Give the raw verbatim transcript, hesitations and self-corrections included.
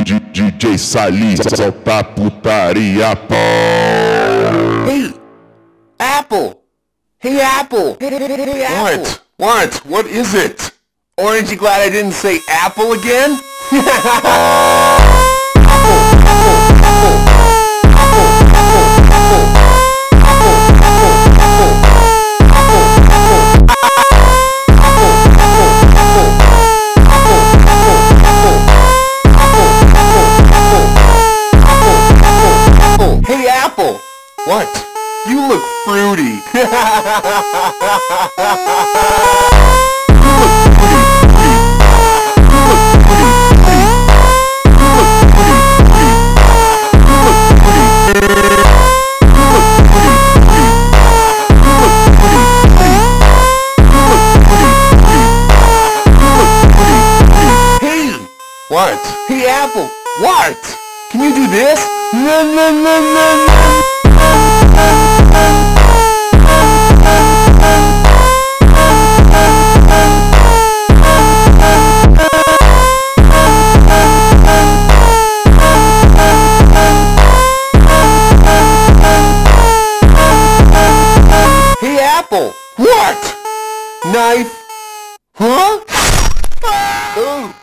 D J Sali, solta putaria, pô. Hey, Apple! Hey, Apple! Hey, hey, hey, hey, Apple! What? What? What is it? Aren't you glad I didn't say Apple again? Hey, Apple! What? You look fruity. Hey! What? Hey, Apple! What? Can you do this? No, no, no, no, Hey, Apple! What? Knife! Huh? Ooh!